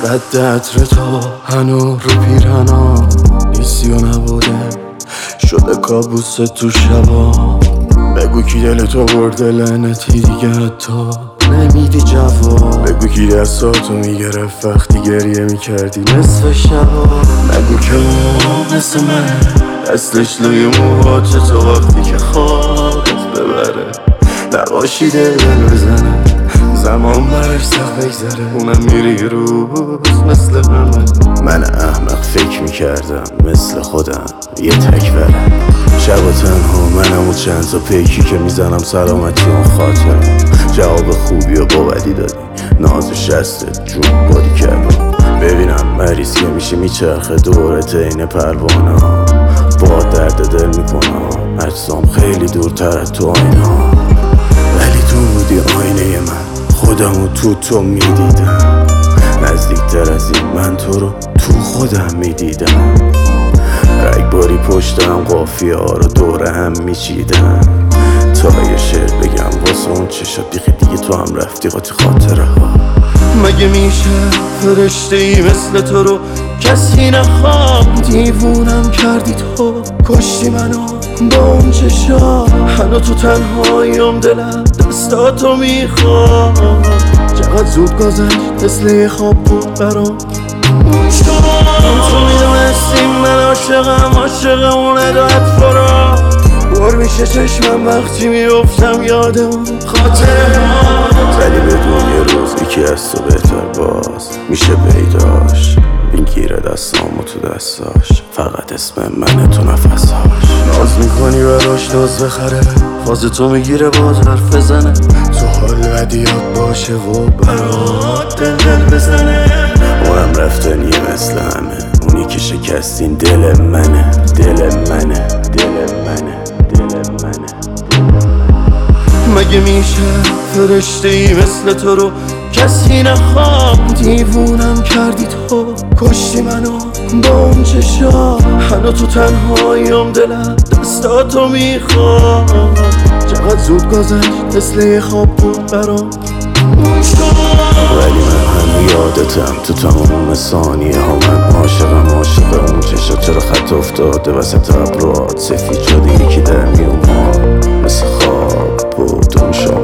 رد عطر تو هنو رو پیرهنا نیستی و نبوده شده کابوس تو شبا. بگو کی دل تو برده لعنتی دیگه حتی نمیدی جواب. بگو کی دستاتو میگرفت وقتی گریه میکردی نصف شبا. نگو که اون مثل من دستش لوی موهات تو وقتی که خوابت ببره نباشی دل بزنه زمان براش سخت بگذره اونم میری روز مثل من احمق فکر میکردم مثل خودم یه تکبره شب و تنها منم و چند تا پیکی که میزنم سلامتی اون خاطر. جواب خوبی و بابدی دادی ناز و شستت جون بادی کردم. ببینم مریض که میشه میچرخه دورت این پروانه با درد دل میکنم اجزام خیلی دورتر از تو آینه ولی تو بودی آینه من خودمو تو میدیدم نزدیکتر از این من تو رو تو خودم میدیدم. رگباری پشتم قافیه ها رو دوره هم میچیدم تا یه شعر بگم واسه اون چشات بیخی دیگه تو هم رفتی قاطی خاطره ها. مگه میشه فرشته ای مثل تو رو کسی نخواد؟ دیوونم کردی تو کشتی منو با اون چشا هنو تو تنهاییم دلم دستاتو میخواد. چقدر زود گذشت مثل یه خواب بود برام تو میدونستی من عاشق اون ادایت فرا بار میشه چشمم وقتی میفتم یادم خاطره ولی بدون یه روز یکی از تو بهتر باز میشه پیداش بگیره دستامو تو دستاش فقط اسم منه تو نفساش. ناز میکنی براش ناز بخره فاز تو میگیره باز حرف بزنه تو حال بدیات باشه و برات دل بزنه. اونم رفتنیه مثل همه اونی که شکستین دل منه مگه میشه فرشته ای مثل تو رو کسی نخواد؟ دیوونم کردی تو کشتی منو با اون چشا هنو تو تنهاییم دلم دستاتو میخواد. چقدر زود گذشت مثل یه خواب بود برام ولی من هم یادتم تو تمام ثانیه ها من عاشق اون چشا چرا خط افتاده وسط ابروات سفید شده یکی در میومد مثل خواب بود اون شما